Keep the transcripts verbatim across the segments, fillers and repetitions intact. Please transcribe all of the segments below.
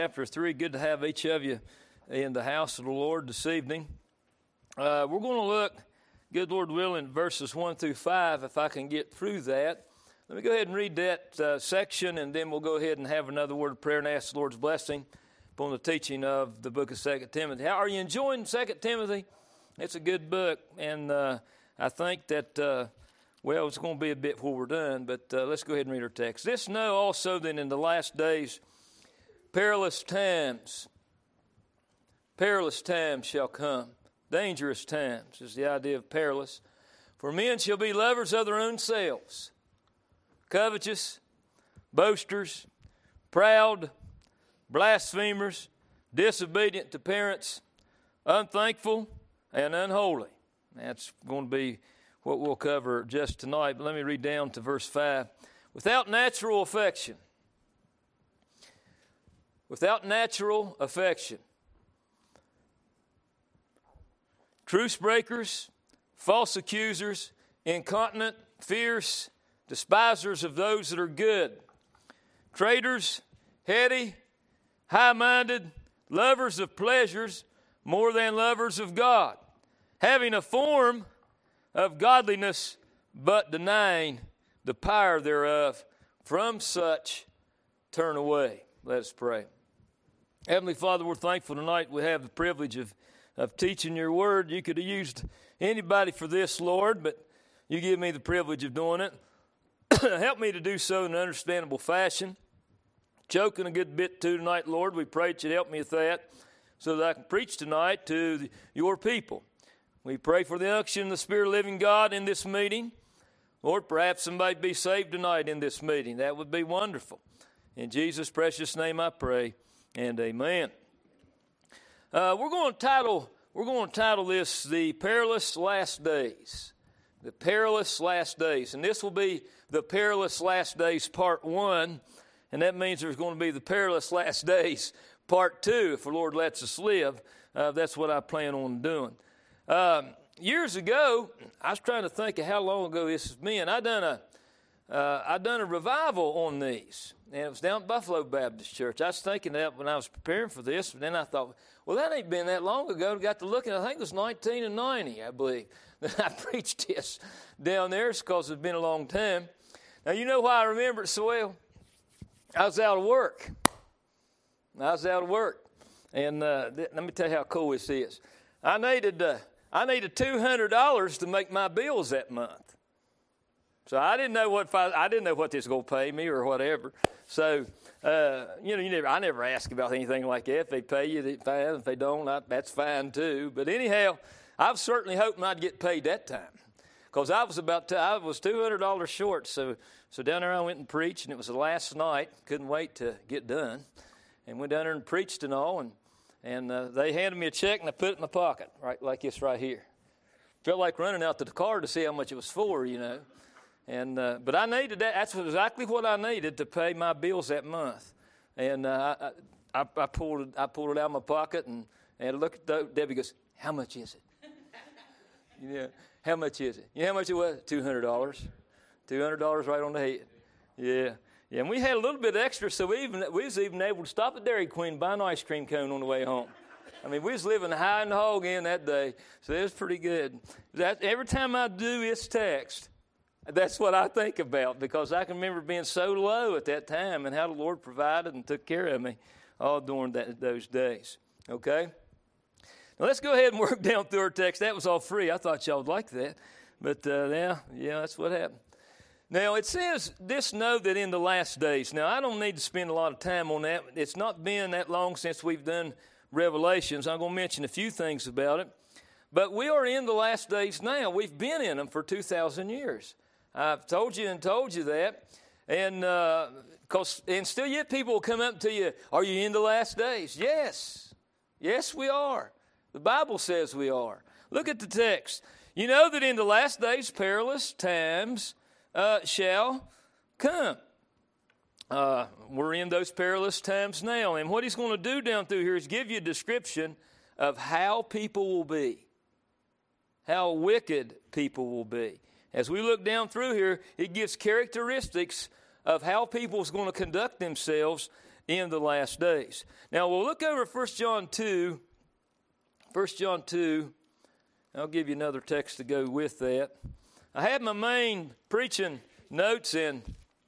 Chapter three, good to have each of you in the house of the Lord this evening. Uh, we're going to look, good Lord willing, verses one through five, if I can get through that. Let me go ahead and read that uh, section, and then we'll go ahead and have another word of prayer and ask the Lord's blessing upon the teaching of the book of Second Timothy. How are you enjoying Second Timothy? It's a good book, and uh, I think that, uh, well, it's going to be a bit before we're done, but uh, let's go ahead and read our text. This know also that in the last days perilous times, perilous times shall come. Dangerous times is the idea of perilous. For men shall be lovers of their own selves, covetous, boasters, proud, blasphemers, disobedient to parents, unthankful, and unholy. That's going to be what we'll cover just tonight. But let me read down to verse five. Without natural affection, without natural affection, truce breakers, false accusers, incontinent, fierce, despisers of those that are good, traitors, heady, high-minded, lovers of pleasures more than lovers of God, having a form of godliness, but denying the power thereof. From such turn away. Let us pray. Heavenly Father, we're thankful tonight we have the privilege of, of teaching your word. You could have used anybody for this, Lord, but you give me the privilege of doing it. Help me to do so in an understandable fashion. Choking a good bit too tonight, Lord. We pray that you'd help me with that so that I can preach tonight to the, your people. We pray for the unction of the Spirit of the living God in this meeting. Lord, perhaps somebody be saved tonight in this meeting. That would be wonderful. In Jesus' precious name I pray, and amen. Uh, we're going to title we're going to title this "The Perilous Last Days." The Perilous Last Days, and this will be the Perilous Last Days Part One, and that means there's going to be the Perilous Last Days Part Two if the Lord lets us live. Uh, that's what I plan on doing. Um, years ago, I was trying to think of how long ago this has been. I done a uh, I done a revival on these. And it was down at Buffalo Baptist Church. I was thinking that when I was preparing for this, but then I thought, well, that ain't been that long ago. I got to looking, I think it was nineteen ninety, I believe, that I preached this down there. It's because it's been a long time. Now, you know why I remember it so well? I was out of work. I was out of work. And uh, th- let me tell you how cool this is. I needed, uh, I needed two hundred dollars to make my bills that month. So I didn't know what I, I didn't know what this was going to pay me or whatever. So uh, you know, you never I never ask about anything like that. If they pay you, that's fine. If they don't, I, that's fine too. But anyhow, I was certainly hoping I'd get paid that time because I was about to, I was two hundred dollars short. So so down there I went and preached, and it was the last night. Couldn't wait to get done, and went down there and preached and all, and and uh, they handed me a check and I put it in my pocket, right like this right here. Felt like running out to the car to see how much it was for, you know. And uh, but I needed that. That's exactly what I needed to pay my bills that month. And uh, I, I, I pulled it. I pulled it out of my pocket and and looked at the, Debbie goes, "How much is it?" Yeah, how much is it? You know how much it was? Two hundred dollars. Two hundred dollars right on the head. Yeah, yeah. And we had a little bit extra, so we even we was even able to stop at Dairy Queen and buy an ice cream cone on the way home. I mean, we was living high in the hog in that day, so it was pretty good. That every time I do this text, that's what I think about, because I can remember being so low at that time and how the Lord provided and took care of me all during that, those days. Okay? Now let's go ahead and work down through our text. That was all free. I thought y'all would like that. But uh, yeah, yeah, that's what happened. Now it says, this know that in the last days. Now I don't need to spend a lot of time on that. It's not been that long since we've done Revelations. I'm going to mention a few things about it. But we are in the last days now. We've been in them for two thousand years. I've told you and told you that, and uh, cause, and still yet people will come up to you, are you in the last days? Yes. Yes, we are. The Bible says we are. Look at the text. You know that in the last days perilous times uh, shall come. Uh, we're in those perilous times now, and what he's going to do down through here is give you a description of how people will be, how wicked people will be. As we look down through here, it gives characteristics of how people is going to conduct themselves in the last days. Now, we'll look over First John two. First John two. I'll give you another text to go with that. I had my main preaching notes in.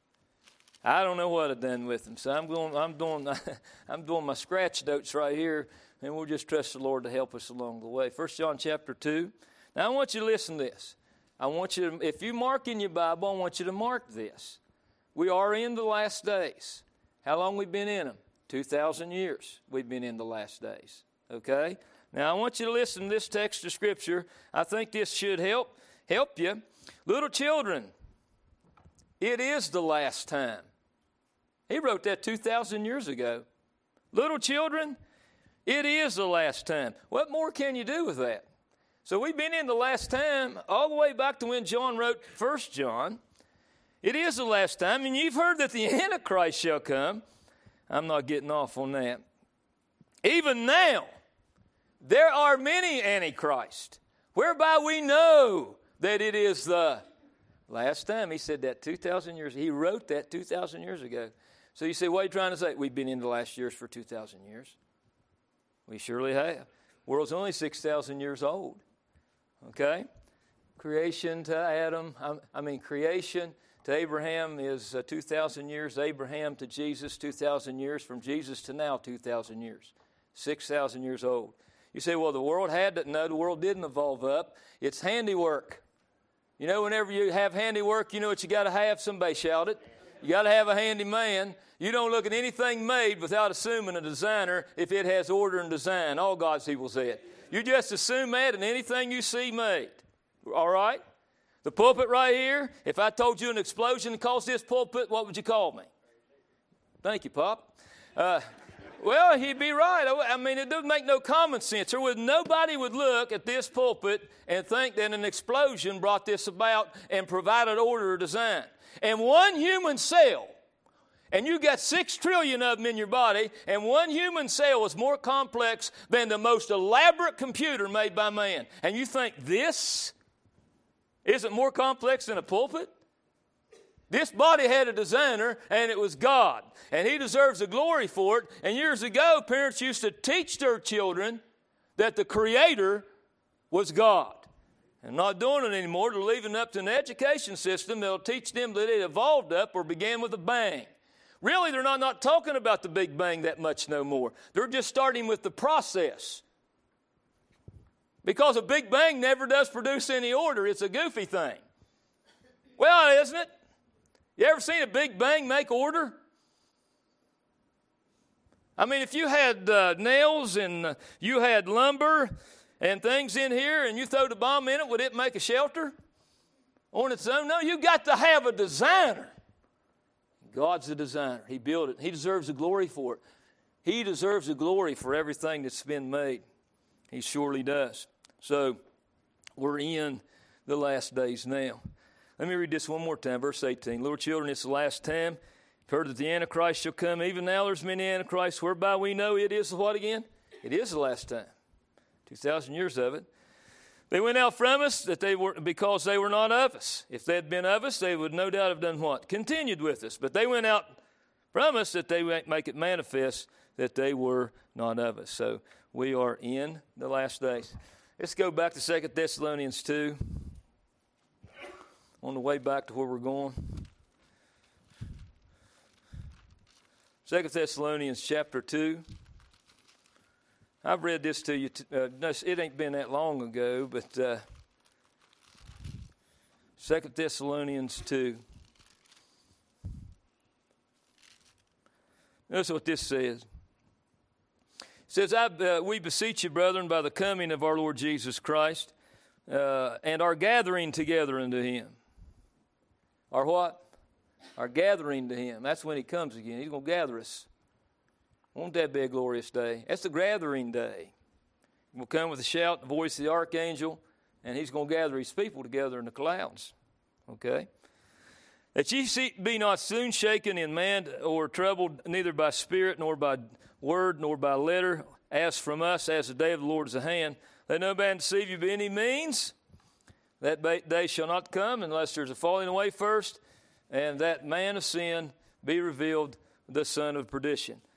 I don't know what I've done with them, so I'm going. I'm doing. I'm doing my scratch notes right here, and we'll just trust the Lord to help us along the way. First John chapter two. Now, I want you to listen to this. I want you to, if you mark in your Bible, I want you to mark this. We are in the last days. How long we been in them? Two thousand years. We've been in the last days. Okay. Now, I want you to listen to this text of Scripture. I think this should help help you. Little children, it is the last time. He wrote that two thousand years ago. Little children, it is the last time. What more can you do with that? So we've been in the last time all the way back to when John wrote First John. It is the last time, and you've heard that the Antichrist shall come. I'm not getting off on that. Even now, there are many Antichrists, whereby we know that it is the last time. He said that two thousand years. He wrote that two thousand years ago. So you say, what are you trying to say? We've been in the last years for two thousand years. We surely have. The world's only six thousand years old. Okay? Creation to Adam, I mean creation to Abraham is uh, two thousand years. Abraham to Jesus, two thousand years. From Jesus to now, two thousand years. six thousand years old. You say, well, the world had to. No, the world didn't evolve up. It's handiwork. You know, whenever you have handiwork, you know what you got to have? Somebody shout it. You got to have a handy man. You don't look at anything made without assuming a designer if it has order and design. All God's people said. You just assume that in anything you see made. All right? The pulpit right here, if I told you an explosion caused this pulpit, what would you call me? Thank you, Pop. Uh, well, he'd be right. I mean, it doesn't make no common sense. There would, nobody would look at this pulpit and think that an explosion brought this about and provided order or design. And one human cell, and you got six trillion of them in your body, and one human cell is more complex than the most elaborate computer made by man. And you think this isn't more complex than a pulpit? This body had a designer, and it was God. And He deserves the glory for it. And years ago, parents used to teach their children that the Creator was God. And not doing it anymore. They're leaving it up to an education system that'll teach them that it evolved up or began with a bang. Really, they're not, not talking about the Big Bang that much no more. They're just starting with the process. Because a Big Bang never does produce any order. It's a goofy thing. Well, isn't it? You ever seen a Big Bang make order? I mean, if you had uh, nails and uh, you had lumber and things in here and you throw the bomb in it, would it make a shelter on its own? No, you got to have a designer. God's the designer. He built it. He deserves the glory for it. He deserves the glory for everything that's been made. He surely does. So we're in the last days now. Let me read this one more time, verse eighteen. Little children, it's the last time. You've heard that the Antichrist shall come. Even now there's many Antichrists, whereby we know it is what again? It is the last time. Two thousand years of it. They went out from us that they were because they were not of us. If they had been of us, they would no doubt have done what? Continued with us. But they went out from us that they might make it manifest that they were not of us. So we are in the last days. Let's go back to Second Thessalonians two. On the way back to where we're going. Second Thessalonians chapter two. I've read this to you. T- uh, no, it ain't been that long ago, but uh, Second Thessalonians two. Notice what this says. It says, I, uh, we beseech you, brethren, by the coming of our Lord Jesus Christ, uh, and our gathering together unto Him. Our what? Our gathering to Him. That's when He comes again. He's going to gather us. Won't that be a glorious day? That's the gathering day. We'll come with a shout, the voice of the archangel, and He's going to gather His people together in the clouds. Okay? That ye see, be not soon shaken in man or troubled, neither by spirit, nor by word, nor by letter, as from us, as the day of the Lord is at hand. Let no man deceive you by any means. That day shall not come unless there's a falling away first, and that man of sin be revealed, the son of perdition.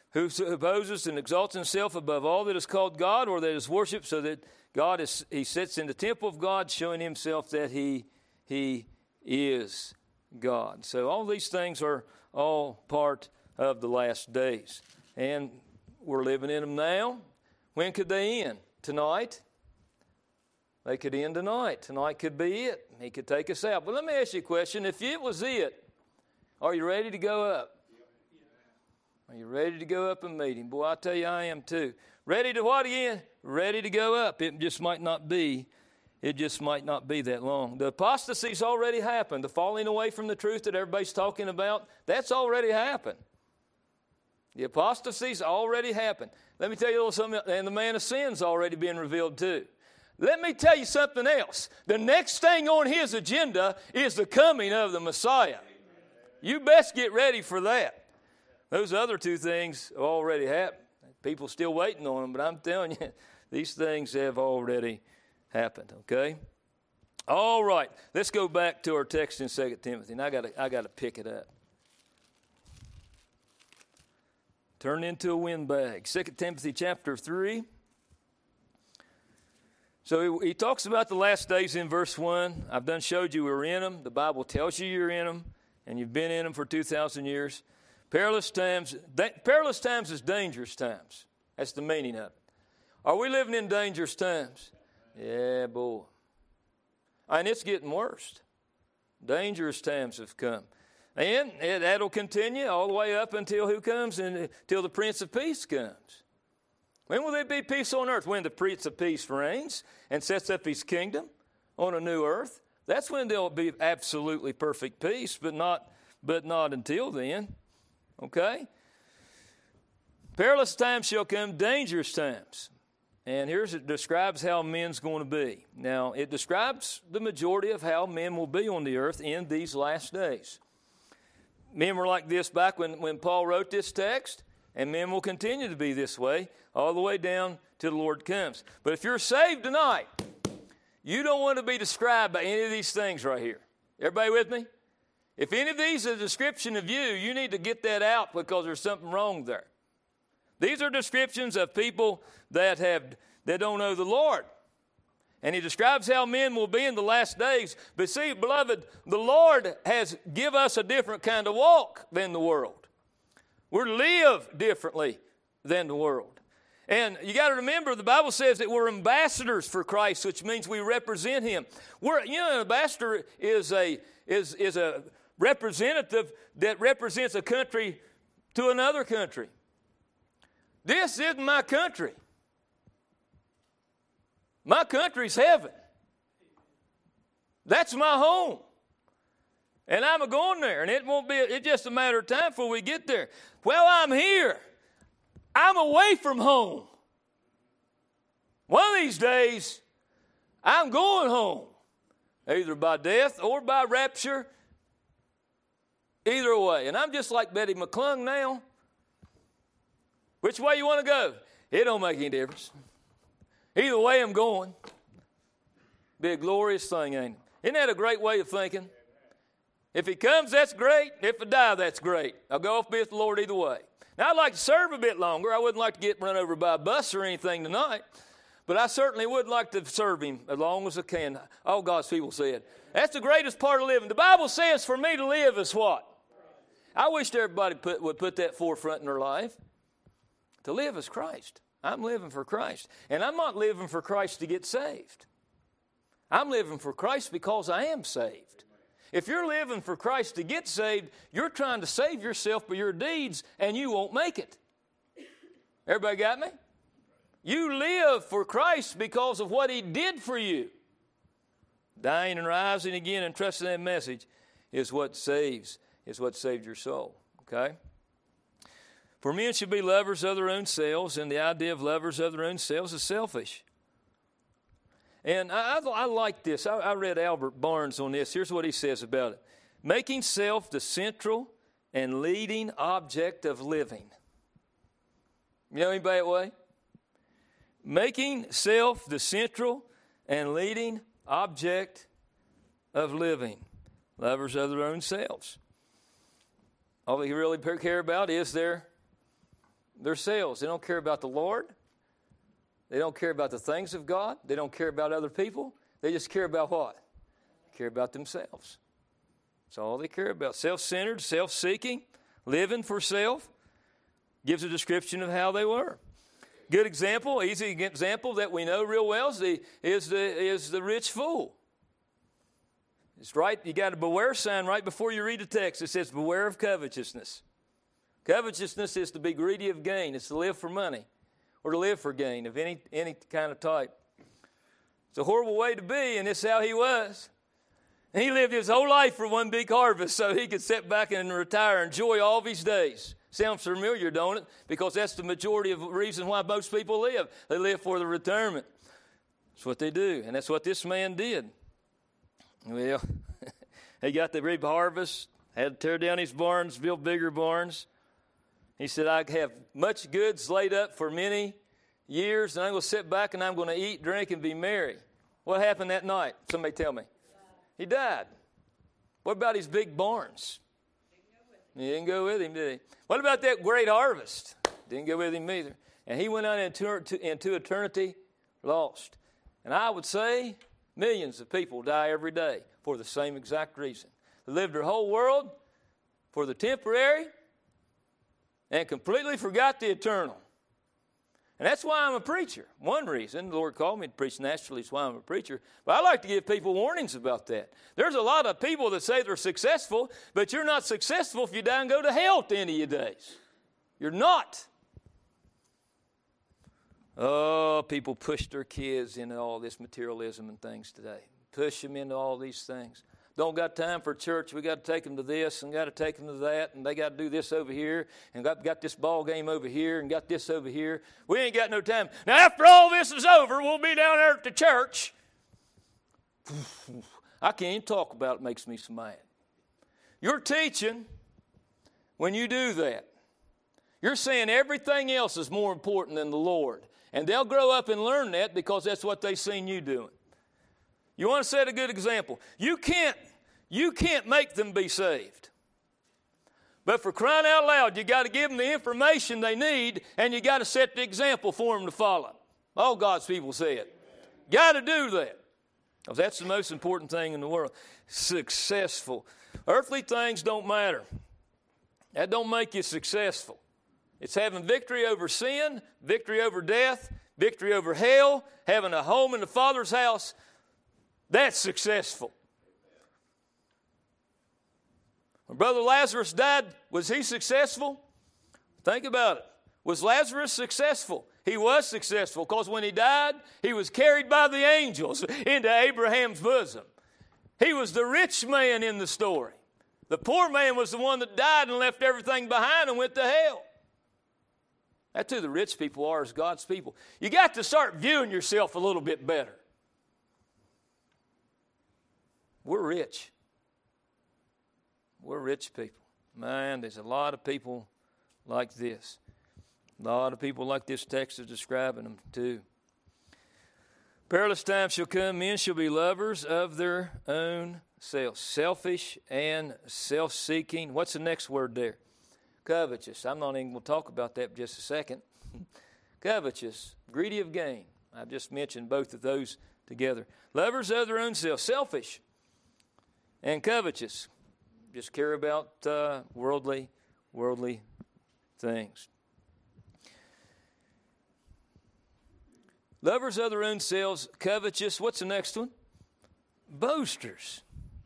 who supposes and exalts himself above all that is called God or that is worshipped, so that God is, he sits in the temple of God, showing himself that he, he is God. So all these things are all part of the last days. And we're living in them now. When could they end? Tonight? They could end tonight. Tonight could be it. He could take us out. But let me ask you a question. If it was it, are you ready to go up? Are you ready to go up and meet him? Boy, I tell you, I am too. Ready to what again? Ready to go up. It just might not be. It just might not be that long. The apostasy's already happened. The falling away from the truth that everybody's talking about, that's already happened. The apostasy's already happened. Let me tell you a little something. And the man of sin's already been revealed too. Let me tell you something else. The next thing on his agenda is the coming of the Messiah. You best get ready for that. Those other two things have already happened. People still waiting on them, but I'm telling you, these things have already happened, okay? All right, let's go back to our text in Second Timothy, and I got I got to pick it up. Turn into a windbag. Second Timothy chapter three. So he, he talks about the last days in verse one. I've done showed you we're in them. The Bible tells you you're in them, and you've been in them for two thousand years. Perilous times, da- perilous times is dangerous times. That's the meaning of it. Are we living in dangerous times? Yeah, boy. And it's getting worse. Dangerous times have come. And it, that'll continue all the way up until who comes? And until the Prince of Peace comes. When will there be peace on earth? When the Prince of Peace reigns and sets up his kingdom on a new earth. That's when there'll be absolutely perfect peace, but not, but not until then. Okay? Perilous times shall come, dangerous times. And here's it describes how men's going to be. Now, it describes the majority of how men will be on the earth in these last days. Men were like this back when, when Paul wrote this text, and men will continue to be this way all the way down till the Lord comes. But if you're saved tonight, you don't want to be described by any of these things right here. Everybody with me? If any of these are a description of you, you need to get that out because there's something wrong there. These are descriptions of people that have that don't know the Lord. And he describes how men will be in the last days. But see, beloved, the Lord has give us a different kind of walk than the world. We're to live differently than the world. And you got to remember, the Bible says that we're ambassadors for Christ, which means we represent him. We're, you know, an ambassador is a is is a representative that represents a country to another country. This isn't my country. My country's heaven. That's my home. And I'm a going there, and it won't be, it's just a matter of time before we get there. Well, I'm here. I'm away from home. One of these days, I'm going home, either by death or by rapture, either way. And I'm just like Betty McClung now. Which way you want to go? It don't make any difference. Either way I'm going. Be a glorious thing, ain't it? Isn't that a great way of thinking? If he comes, that's great. If I die, that's great. I'll go off be with the Lord either way. Now, I'd like to serve a bit longer. I wouldn't like to get run over by a bus or anything tonight. But I certainly would like to serve him as long as I can. All God's people said. That's the greatest part of living. The Bible says for me to live is what? I wish everybody put, would put that forefront in their life. To live is Christ. I'm living for Christ. And I'm not living for Christ to get saved. I'm living for Christ because I am saved. If you're living for Christ to get saved, you're trying to save yourself by your deeds, and you won't make it. Everybody got me? You live for Christ because of what he did for you. Dying and rising again and trusting that message is what saves, is what saved your soul. Okay? For men should be lovers of their own selves, and the idea of lovers of their own selves is selfish. And I, I, I like this. I, I read Albert Barnes on this. Here's what he says about it. Making self the central and leading object of living. You know anybody that way? Making self the central and leading object of living. Lovers of their own selves. All they really care about is their themselves. They don't care about the Lord. They don't care about the things of God. They don't care about other people. They just care about what? They care about themselves. That's all they care about. Self-centered, self-seeking, living for self. Gives a description of how they were. Good example, easy example that we know real well is the, is the, is the rich fool. It's right, you got a beware sign right before you read the text. It says, beware of covetousness. Covetousness is to be greedy of gain. It's to live for money or to live for gain of any, any kind of type. It's a horrible way to be, and this is how he was. And he lived his whole life for one big harvest so he could sit back and retire and enjoy all of his days. Sounds familiar, don't it? Because that's the majority of the reason why most people live. They live for the retirement. That's what they do, and that's what this man did. Well, he got the reap harvest, had to tear down his barns, build bigger barns. He said, I have much goods laid up for many years, and I'm going to sit back and I'm going to eat, drink, and be merry. What happened that night? Somebody tell me. He died. What about his big barns? He didn't go with him, did he? What about that great harvest? Didn't go with him either. And he went on into, into eternity lost. And I would say millions of people die every day for the same exact reason. They lived their whole world for the temporary and completely forgot the eternal. And that's why I'm a preacher. One reason the Lord called me to preach nationally is why I'm a preacher. But I like to give people warnings about that. There's a lot of people that say they're successful, but you're not successful if you die and go to hell at the end of your days. You're not. Oh, people push their kids into all this materialism and things today. Push them into all these things. Don't got time for church. We got to take them to this and got to take them to that, and they got to do this over here, and got, got this ball game over here, and got this over here. We ain't got no time. Now, after all this is over, we'll be down there at the church. I can't even talk about it. It makes me so mad. You're teaching when you do that. You're saying everything else is more important than the Lord. And they'll grow up and learn that because that's what they've seen you doing. You want to set a good example. You can't, you can't make them be saved. But for crying out loud, you got to give them the information they need, and you got to set the example for them to follow. All God's people say it. Got to do that. Because that's the most important thing in the world. Successful. Earthly things don't matter. That don't make you successful. It's having victory over sin, victory over death, victory over hell, having a home in the Father's house. That's successful. When Brother Lazarus died, was he successful? Think about it. Was Lazarus successful? He was successful because when he died, he was carried by the angels into Abraham's bosom. He was the rich man in the story. The poor man was the one that died and left everything behind and went to hell. That's who the rich people are, as God's people. You got to start viewing yourself a little bit better. We're rich. We're rich people. Man, there's a lot of people like this. A lot of people like this text is describing them too. Perilous times shall come. Men shall be lovers of their own selves. Selfish and self-seeking. What's the next word there? Covetous. I'm not even going to talk about that in just a second. Covetous. Greedy of gain. I've just mentioned both of those together. Lovers of their own self. Selfish and covetous. Just care about uh, worldly, worldly things. Lovers of their own selves, covetous. What's the next one? Boasters.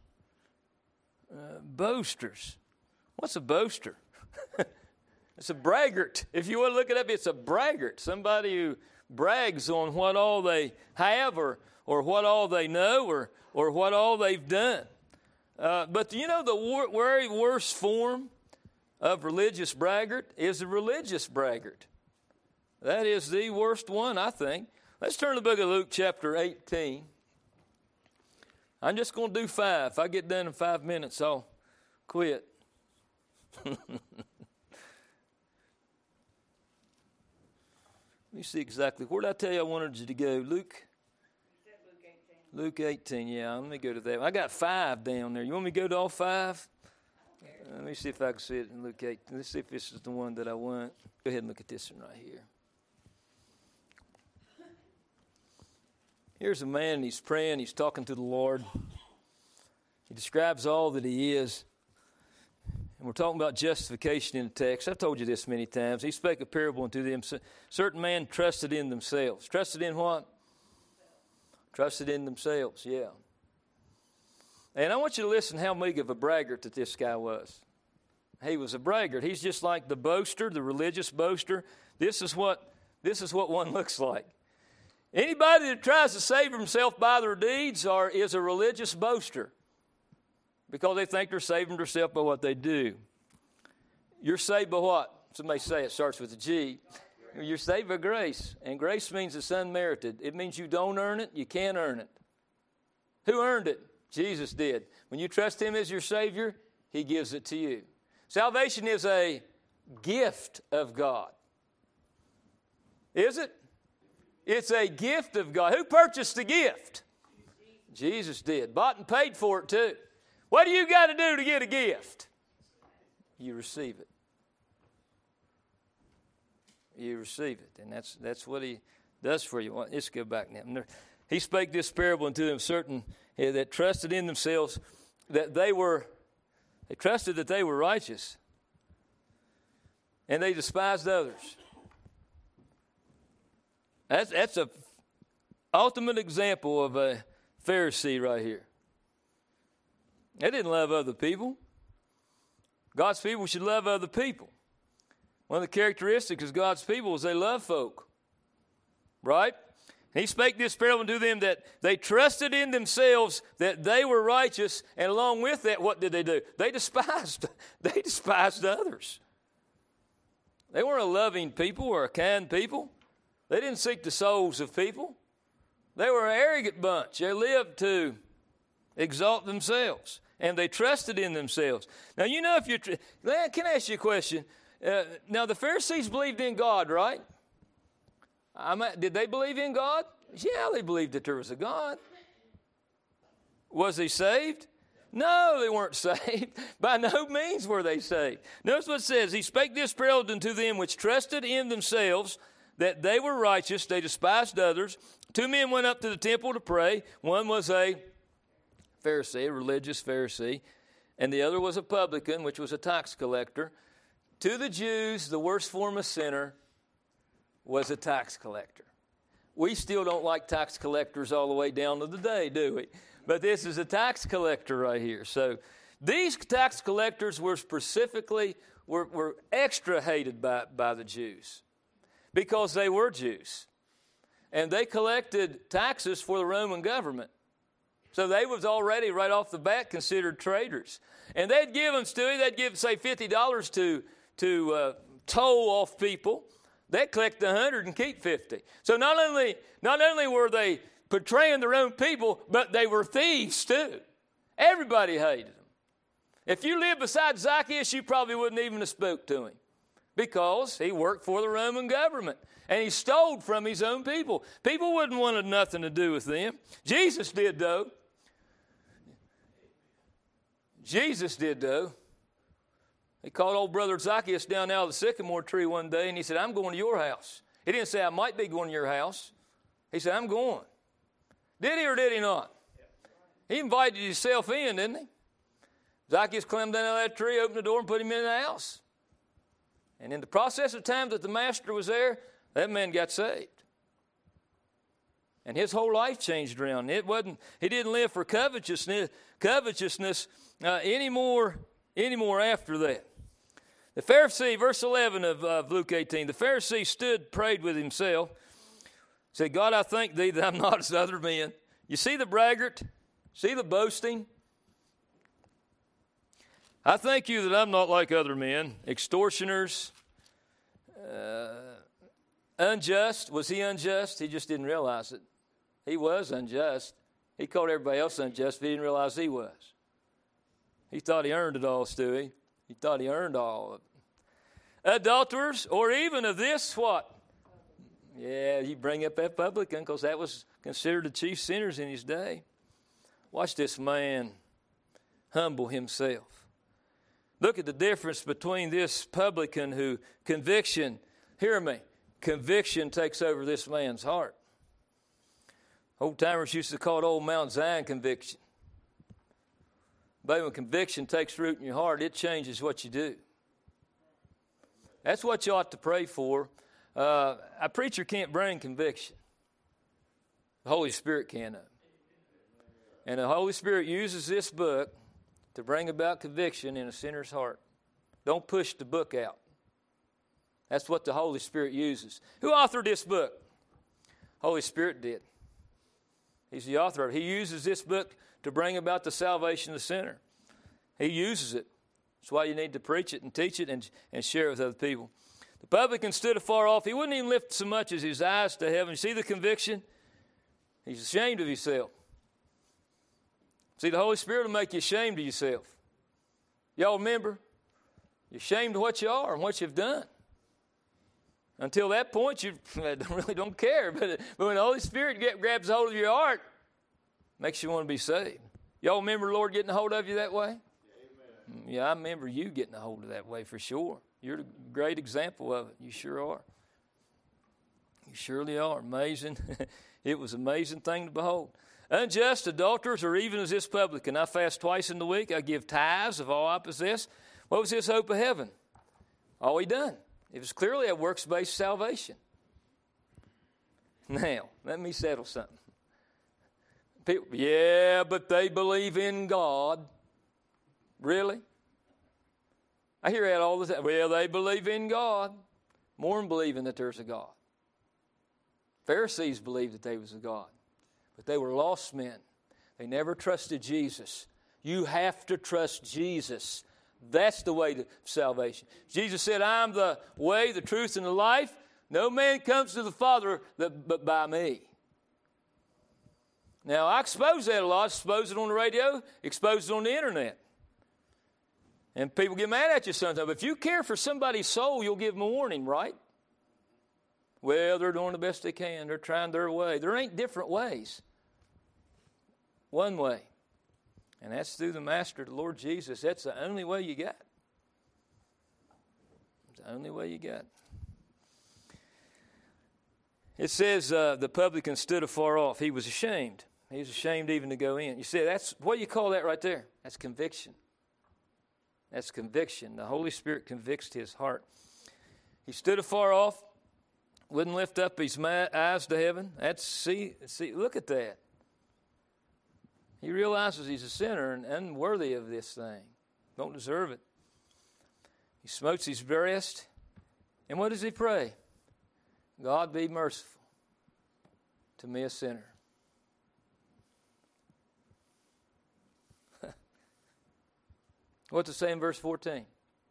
Uh, boasters. What's a boaster? It's a braggart. If you want to look it up, it's a braggart. Somebody who brags on what all they have or, or what all they know or, or what all they've done. Uh, but you know the wor- very worst form of religious braggart is the religious braggart. That is the worst one, I think. Let's turn to the book of Luke chapter eighteen. I'm just going to do five. If I get done in five minutes, I'll quit. Let me see exactly. Where did I tell you I wanted you to go? Luke? Luke eighteen. Luke eighteen, yeah. Let me go to that. I got five down there. You want me to go to all five? Let me see if I can see it in Luke eight. Let's see if this is the one that I want. Go ahead and look at this one right here. Here's a man, and he's praying. He's talking to the Lord. He describes all that he is. And we're talking about justification in the text. I've told you this many times. He spake a parable unto them. Certain men trusted in themselves. Trusted in what? Trusted in themselves, yeah. And I want you to listen how big of a braggart that this guy was. He was a braggart. He's just like the boaster, the religious boaster. This is what, this is what one looks like. Anybody that tries to save himself by their deeds are, is a religious boaster because they think they're saving themselves by what they do. You're saved by what? Somebody say it starts with a G. You're saved by grace, and grace means it's unmerited. It means you don't earn it, you can't earn it. Who earned it? Jesus did. When you trust Him as your Savior, He gives it to you. Salvation is a gift of God. Is it? It's a gift of God. Who purchased the gift? Jesus did. Bought and paid for it too. What do you got to do to get a gift? You receive it. You receive it. And that's that's what He does for you. Let's go back now. He spake this parable unto them certain uh, that trusted in themselves that they were, they trusted that they were righteous. And they despised others. That's that's a ultimate example of a Pharisee right here. They didn't love other people. God's people should love other people. One of the characteristics of God's people is they love folk. Right? He spake this parable unto them that they trusted in themselves that they were righteous, and along with that, what did they do? They despised, they despised others. They weren't a loving people or a kind people. They didn't seek the souls of people. They were an arrogant bunch. They lived to exalt themselves, and they trusted in themselves. Now, you know, if you're, tr- can I ask you a question? Uh, now, the Pharisees believed in God, right? I'm, did they believe in God? Yeah, they believed that there was a God. Was he saved? No, they weren't saved. By no means were they saved. Notice what it says. He spake this parable unto them which trusted in themselves that they were righteous. They despised others. Two men went up to the temple to pray. One was a Pharisee, a religious Pharisee, and the other was a publican, which was a tax collector. To the Jews, the worst form of sinner was a tax collector. We still don't like tax collectors all the way down to the day, do we? But this is a tax collector right here. So these tax collectors were specifically, were, were extra hated by, by the Jews because they were Jews. And they collected taxes for the Roman government. So they was already right off the bat considered traitors. And they'd give them, Stewie, they'd give, say, fifty dollars to, to uh, toll off people. They'd collect one hundred and keep fifty. So not only, not only were they betraying their own people, but they were thieves too. Everybody hated them. If you lived beside Zacchaeus, you probably wouldn't even have spoke to him because he worked for the Roman government and he stole from his own people. People wouldn't want nothing to do with them. Jesus did, though. Jesus did, though. He called old brother Zacchaeus down out of the sycamore tree one day, and he said, I'm going to your house. He didn't say, I might be going to your house. He said, I'm going. Did he or did he not? He invited himself in, didn't he? Zacchaeus climbed down out of that tree, opened the door, and put him in the house. And in the process of time that the master was there, that man got saved. And his whole life changed around. It wasn't, he didn't live for covetousness, covetousness uh, anymore, anymore after that. The Pharisee, verse eleven of, of Luke eighteen, the Pharisee stood, prayed with himself, said, God, I thank thee that I'm not as other men. You see the braggart? See the boasting? I thank you that I'm not like other men, extortioners, uh, unjust. Was he unjust? He just didn't realize it. He was unjust. He called everybody else unjust, but he didn't realize he was. He thought he earned it all, Stewie. He thought he earned all of it. Adulterers, or even of this, what? Yeah, you bring up that publican because that was considered the chief sinners in his day. Watch this man humble himself. Look at the difference between this publican who conviction, hear me, conviction takes over this man's heart. Old timers used to call it old Mount Zion conviction. But when conviction takes root in your heart, it changes what you do. That's what you ought to pray for. Uh, a preacher can't bring conviction. The Holy Spirit can. And the Holy Spirit uses this book to bring about conviction in a sinner's heart. Don't push the book out. That's what the Holy Spirit uses. Who authored this book? Holy Spirit did. He's the author of it. He uses this book to bring about the salvation of the sinner. He uses it. That's why you need to preach it and teach it and, and share it with other people. The publican stood afar off. He wouldn't even lift so much as his eyes to heaven. You see the conviction? He's ashamed of himself. See, the Holy Spirit will make you ashamed of yourself. Y'all remember? You're ashamed of what you are and what you've done. Until that point, you really don't care. But, but when the Holy Spirit get, grabs hold of your heart, makes you want to be saved. Y'all remember the Lord getting a hold of you that way? Amen. Yeah, I remember you getting a hold of that way for sure. You're a great example of it. You sure are. You surely are. Amazing. It was an amazing thing to behold. Unjust, adulterers, or even as this publican. I fast twice in the week. I give tithes of all I possess. What was his hope of heaven? All he done. It was clearly a works-based salvation. Now, let me settle something. People, yeah, but they believe in God. Really? I hear that all the time. Well, they believe in God. More than believing that there's a God. Pharisees believed that there was a God. But they were lost men. They never trusted Jesus. You have to trust Jesus. That's the way to salvation. Jesus said, I'm the way, the truth, and the life. No man comes to the Father but by me. Now, I expose that a lot. Expose it on the radio. Expose it on the internet. And people get mad at you sometimes. But if you care for somebody's soul, you'll give them a warning, right? Well, they're doing the best they can. They're trying their way. There ain't different ways. One way. And that's through the Master, the Lord Jesus. That's the only way you got. It's the only way you got. It says uh, the publican stood afar off. He was ashamed. He was ashamed even to go in. You see, that's what do you call that right there? That's conviction. That's conviction. The Holy Spirit convicts his heart. He stood afar off, wouldn't lift up his eyes to heaven. That's see, see, look at that. He realizes he's a sinner and unworthy of this thing. Don't deserve it. He smotes his breast. And what does he pray? God, be merciful to me, a sinner. What's it say in verse fourteen?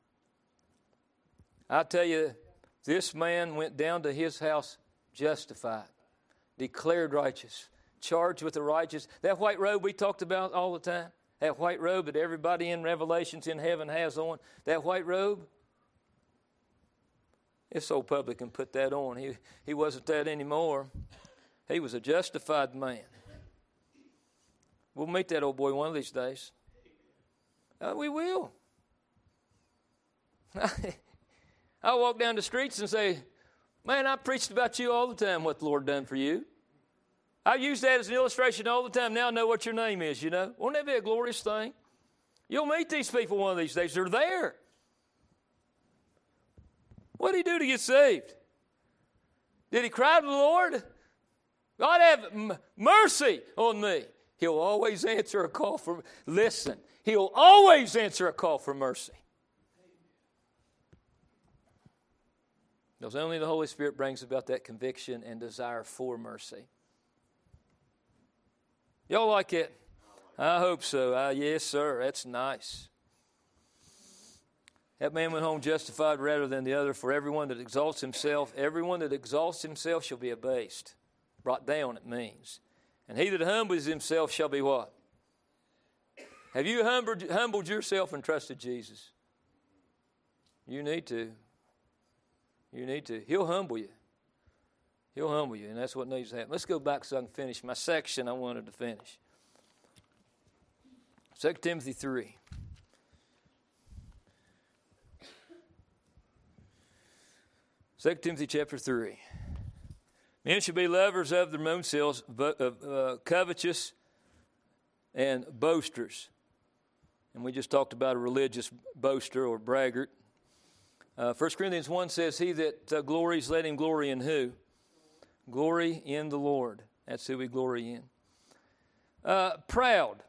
I tell you, this man went down to his house justified, declared righteous, charged with the righteous. That white robe we talked about all the time, that white robe that everybody in Revelations in heaven has on, that white robe, this old publican put that on. He, he wasn't that anymore. He was a justified man. We'll meet that old boy one of these days. Uh, we will. I walk down the streets and say, man, I preached about you all the time, what the Lord done for you. I use that as an illustration all the time. Now I know what your name is, you know. Won't that be a glorious thing? You'll meet these people one of these days. They're there. What did he do to get saved? Did he cry to the Lord? God have m- mercy on me. He'll always answer a call for, listen, he'll always answer a call for mercy. Because only the Holy Spirit brings about that conviction and desire for mercy. Y'all like it? I hope so. Uh, yes, sir. That's nice. That man went home justified rather than the other. For everyone that exalts himself, everyone that exalts himself shall be abased. Brought down, it means. And he that humbles himself shall be what? Have you humbled, humbled yourself and trusted Jesus? You need to. You need to. He'll humble you. He'll humble you, and that's what needs to happen. Let's go back so I can finish my section I wanted to finish. Second Timothy three. Second Timothy chapter three. Men should be lovers of their own selves, uh, covetous, and boasters. And we just talked about a religious boaster or braggart. Uh, First Corinthians one says, he that uh, glories, let him glory in who? Glory in the Lord. That's who we glory in. Uh, proud.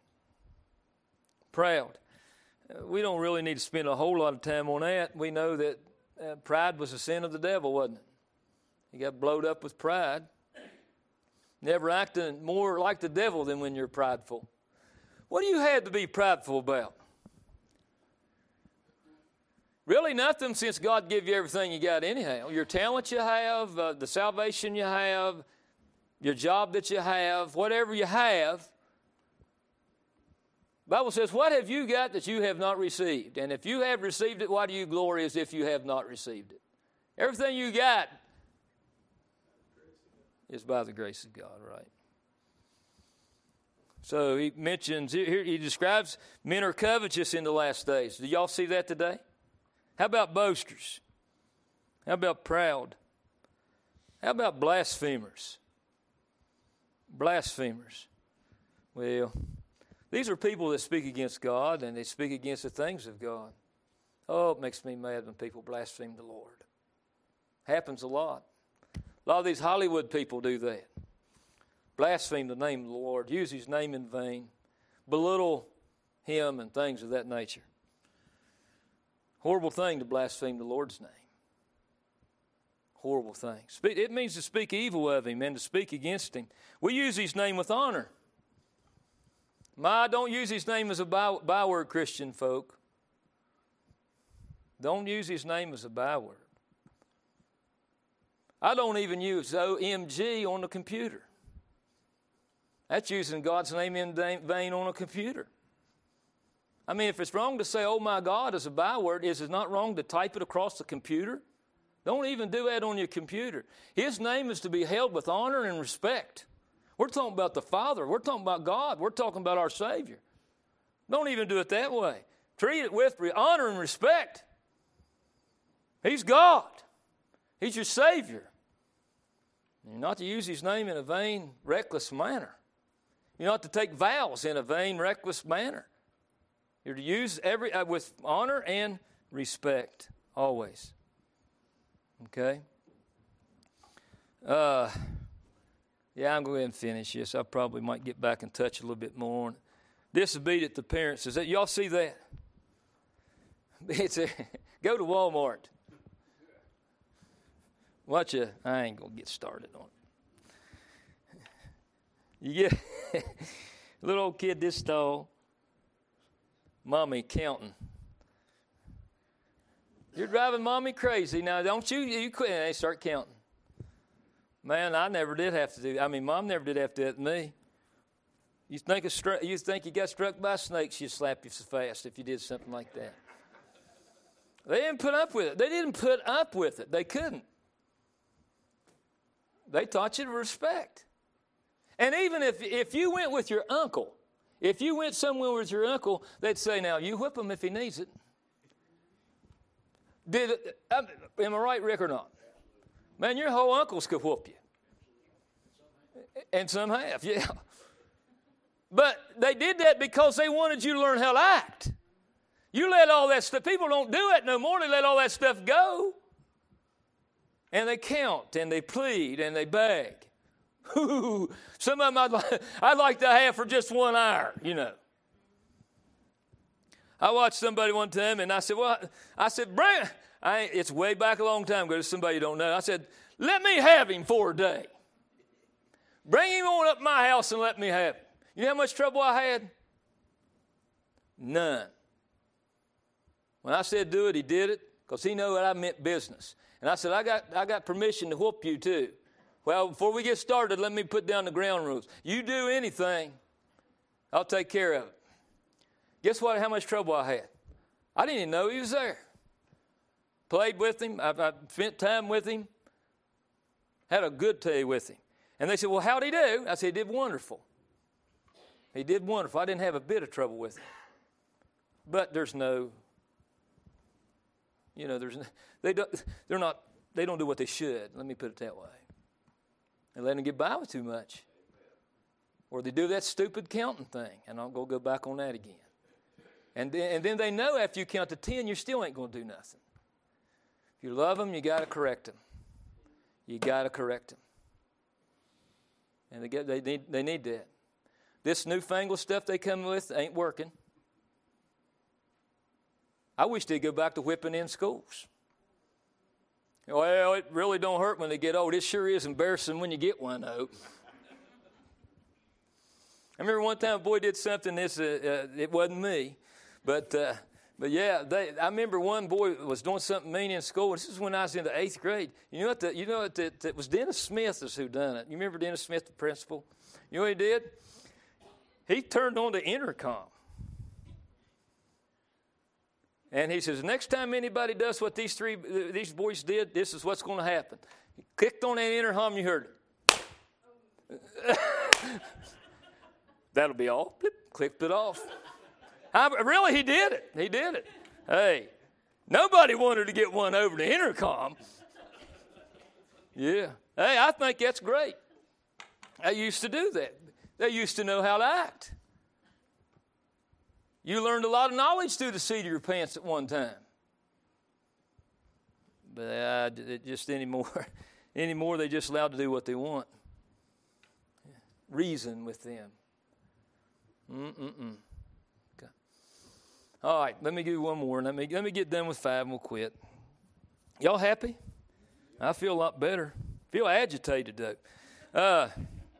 Proud. Uh, we don't really need to spend a whole lot of time on that. We know that uh, pride was a sin of the devil, wasn't it? He got blowed up with pride. Never acting more like the devil than when you're prideful. What do you have to be prideful about? Really nothing, since God gave you everything you got anyhow. Your talent you have, uh, the salvation you have, your job that you have, whatever you have. The Bible says, what have you got that you have not received? And if you have received it, why do you glory as if you have not received it? Everything you got is by the grace of God, right? So he mentions, here he describes men are covetous in the last days. Do y'all see that today? How about boasters? How about proud? How about blasphemers? Blasphemers. Well, these are people that speak against God, and they speak against the things of God. Oh, it makes me mad when people blaspheme the Lord. Happens a lot. A lot of these Hollywood people do that. Blaspheme the name of the Lord, use his name in vain, belittle him and things of that nature. Horrible thing to blaspheme the Lord's name. Horrible thing. It means to speak evil of him and to speak against him. We use his name with honor. My, don't use his name as a by, byword, Christian folk. Don't use his name as a byword. I don't even use O M G on the computer. That's using God's name in vain on a computer. I mean, if it's wrong to say, oh my God, as a byword, is it not wrong to type it across the computer? Don't even do that on your computer. His name is to be held with honor and respect. We're talking about the Father. We're talking about God. We're talking about our Savior. Don't even do it that way. Treat it with honor and respect. He's God. He's your Savior. You're not to use his name in a vain, reckless manner. You're not to take vows in a vain, reckless manner. You're to use every uh, with honor and respect, always. Okay? Uh, yeah, I'm going to go ahead and finish this. I probably might get back and touch a little bit more on it. Disobedient to parents. Is that, y'all see that? It's a, go to Walmart. Watch a, I ain't going to get started on it. You get a little old kid this tall, mommy counting. You're driving mommy crazy. Now, don't you, you quit, and they start counting. Man, I never did have to do, I mean, mom never did have to do that to me. You think, a stru- you think you got struck by a snake, she'd slap you so fast if you did something like that. They didn't put up with it. They didn't put up with it. They couldn't. They taught you to respect. And even if, if you went with your uncle, if you went somewhere with your uncle, they'd say, now, you whip him if he needs it. Did it, am I right, Rick, or not? Man, your whole uncles could whoop you. And some have, yeah. But they did that because they wanted you to learn how to act. You let all that stuff, people don't do it no more. They let all that stuff go. And they count, and they plead, and they beg. Ooh, some of them I'd like, I'd like to have for just one hour, you know. I watched somebody one time, and I said, well, I said, bring, I ain't, it's way back a long time ago, somebody you don't know. I said, let me have him for a day. Bring him on up my house and let me have him. You know how much trouble I had? None. When I said do it, he did it, because he knew that I meant business. And I said, I got, I got permission to whoop you too. Well, before we get started, let me put down the ground rules. You do anything, I'll take care of it. Guess what? How much trouble I had? I didn't even know he was there. Played with him. I, I spent time with him. Had a good day with him. And they said, well, how'd he do? I said, he did wonderful. He did wonderful. I didn't have a bit of trouble with him. But there's no, you know, there's no, they don't, they're not they don't do what they should. Let me put it that way. They let them get by with too much. Or they do that stupid counting thing, and I'll go go back on that again. And then, and then they know after you count to ten, you still ain't going to do nothing. If you love them, you got to correct them. You got to correct them. And they, get, they, need, they need that. This newfangled stuff they come with ain't working. I wish they'd go back to whipping in schools. Well, it really don't hurt when they get old. It sure is embarrassing when you get one, though. I remember one time a boy did something, this, uh, uh, it wasn't me, but uh, but yeah, they, I remember one boy was doing something mean in school. This is when I was in the eighth grade. You know what? The, you know what? The, the, it was Dennis Smith is who done it. You remember Dennis Smith, the principal? You know what he did? He turned on the intercom. And he says, next time anybody does what these three, these boys did, this is what's going to happen. He clicked on that intercom, you heard it. That'll be all. Blip, clicked it off. I, really, he did it. He did it. Hey, nobody wanted to get one over the intercom. Yeah. Hey, I think that's great. They used to do that. They used to know how to act. You learned a lot of knowledge through the seat of your pants at one time. But uh, just anymore, anymore, they're just allowed to do what they want. Reason with them. Mm-mm-mm. Okay. All right, let me do one more. Let me, let me get done with five and we'll quit. Y'all happy? I feel a lot better. Feel agitated, though. Uh,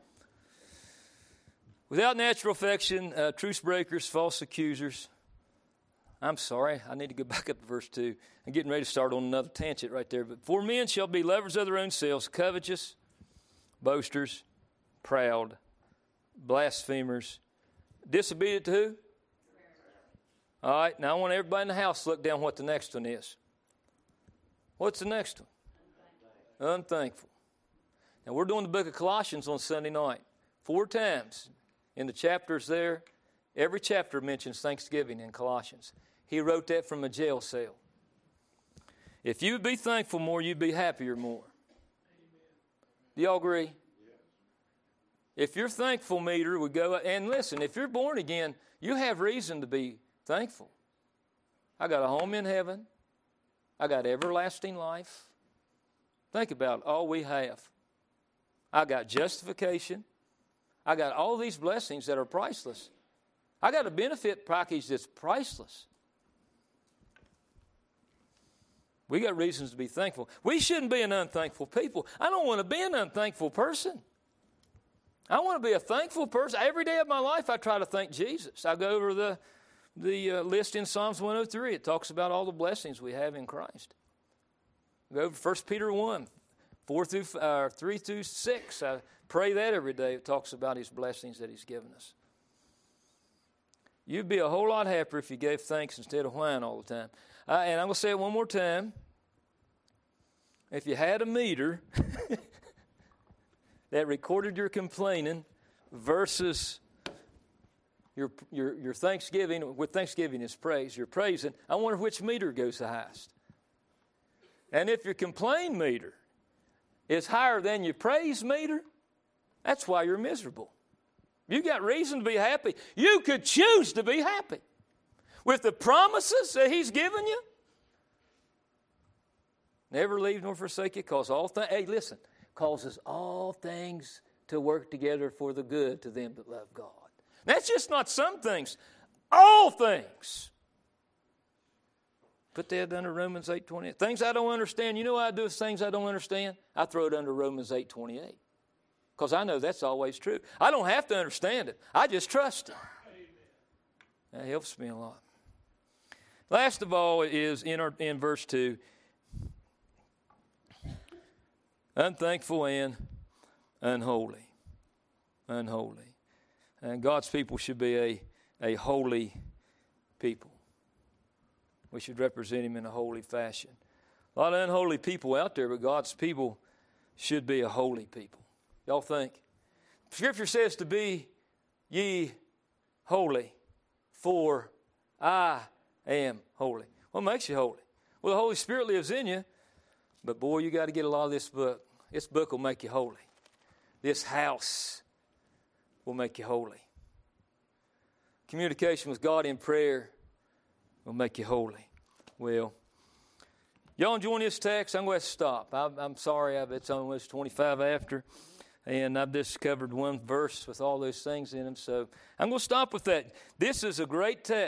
without natural affection, uh, truce breakers, false accusers. I'm sorry, I need to go back up to verse two. I'm getting ready to start on another tangent right there. But for men shall be lovers of their own selves, covetous, boasters, proud, blasphemers, disobedient to who? All right, now I want everybody in the house to look down what the next one is. What's the next one? Unthankful. Unthankful. Now we're doing the book of Colossians on Sunday night. Four times in the chapters there, every chapter mentions Thanksgiving in Colossians. He wrote that from a jail cell. If you would be thankful more, you'd be happier more. Do y'all agree? If your thankful meter would go, and listen, if you're born again, you have reason to be thankful. I got a home in heaven. I got everlasting life. Think about all we have. I got justification. I got all these blessings that are priceless. I got a benefit package that's priceless. We got reasons to be thankful. We shouldn't be an unthankful people. I don't want to be an unthankful person. I want to be a thankful person. Every day of my life, I try to thank Jesus. I go over the, the uh, list in Psalms one oh three. It talks about all the blessings we have in Christ. Go over First Peter one, four through, uh, three through six. I pray that every day. It talks about His blessings that He's given us. You'd be a whole lot happier if you gave thanks instead of whine all the time. Uh, and I'm going to say it one more time. If you had a meter that recorded your complaining versus your, your, your thanksgiving, with thanksgiving is praise, you're praising, I wonder which meter goes the highest. And if your complain meter is higher than your praise meter, that's why you're miserable. You got reason to be happy. You could choose to be happy with the promises that He's given you. Never leave nor forsake you, cause all things, hey, listen, causes all things to work together for the good to them that love God. That's just not some things, all things. Put that under Romans eight twenty-eight. Things I don't understand. You know what I do with things I don't understand? I throw it under Romans eight twenty-eight. Because I know that's always true. I don't have to understand it. I just trust it. That helps me a lot. Last of all is in, our, in verse two. Unthankful and unholy. Unholy. And God's people should be a, a holy people. We should represent Him in a holy fashion. A lot of unholy people out there, but God's people should be a holy people. Y'all think? Scripture says to be ye holy, for I am holy. What makes you holy? Well, the Holy Spirit lives in you, But boy, you got to get a lot of this book. This book will make you holy. This house will make you holy. Communication with God in prayer will make you holy. Well, y'all enjoying this text? I'm going to stop. I'm, I'm sorry, it's almost twenty-five after, and I've just covered one verse with all those things in them. So I'm going to stop with that. This is a great text.